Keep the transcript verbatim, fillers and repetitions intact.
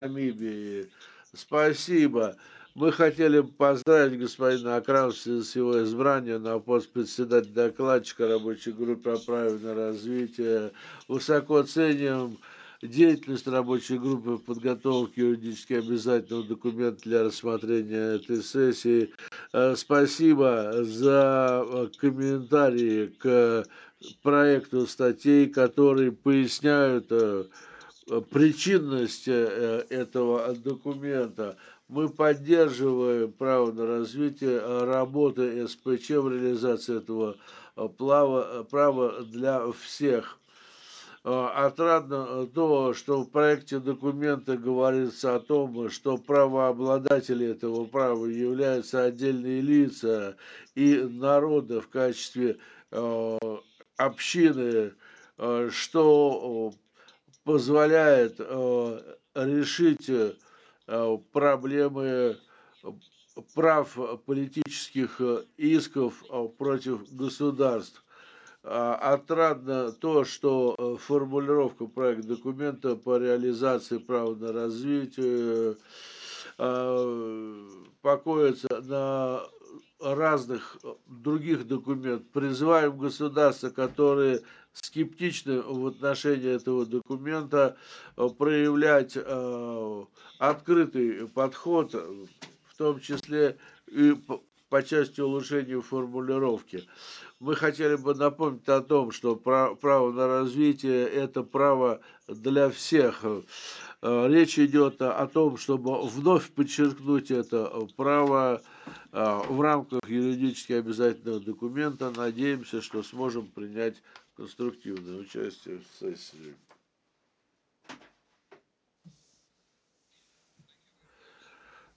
Намибии. Спасибо. Мы хотели бы поздравить господина Акрамса с его избранием на пост председателя докладчика рабочей группы о правильном развитии. Высоко ценим деятельность рабочей группы в подготовке юридически обязательного документа для рассмотрения этой сессии. Э, Спасибо за э, комментарии к проекту статей, которые поясняют э, э, причинность э, этого документа. Мы поддерживаем право на развитие э, работы СПЧ в реализации этого э, плава- э, права для всех. Э, Отрадно э, то, что в проекте документа говорится о том, что правообладатели этого права являются отдельные лица и народы в качестве э, общины, э, что позволяет э, решить э, проблемы э, прав политических э, исков э, против государств. А, Отрадно то, что э, формулировка проекта документа по реализации права на развитие э, покоится на разных э, других документах. Призываем государства, которые скептичны в отношении этого документа, э, проявлять э, открытый подход, э, в том числе и по по части улучшения формулировки. Мы хотели бы напомнить о том, что пра- право на развитие – это право для всех. Э, Речь идет о том, чтобы вновь подчеркнуть это право э, в рамках юридически обязательного документа. Надеемся, что сможем принять конструктивное участие в сессии.